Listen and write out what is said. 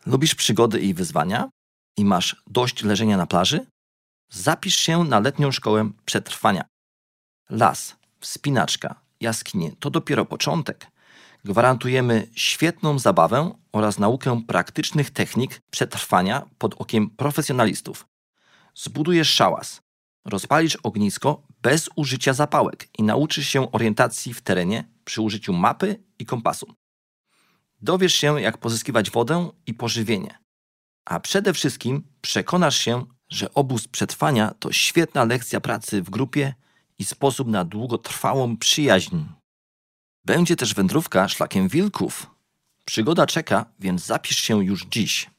Lubisz przygody i wyzwania? I masz dość leżenia na plaży? Zapisz się na letnią szkołę przetrwania. Las, wspinaczka, jaskinie to dopiero początek. Gwarantujemy świetną zabawę oraz naukę praktycznych technik przetrwania pod okiem profesjonalistów. Zbudujesz szałas, rozpalisz ognisko bez użycia zapałek i nauczysz się orientacji w terenie przy użyciu mapy i kompasu. Dowiesz się, jak pozyskiwać wodę i pożywienie. A przede wszystkim przekonasz się, że obóz przetrwania to świetna lekcja pracy w grupie i sposób na długotrwałą przyjaźń. Będzie też wędrówka szlakiem wilków. Przygoda czeka, więc zapisz się już dziś.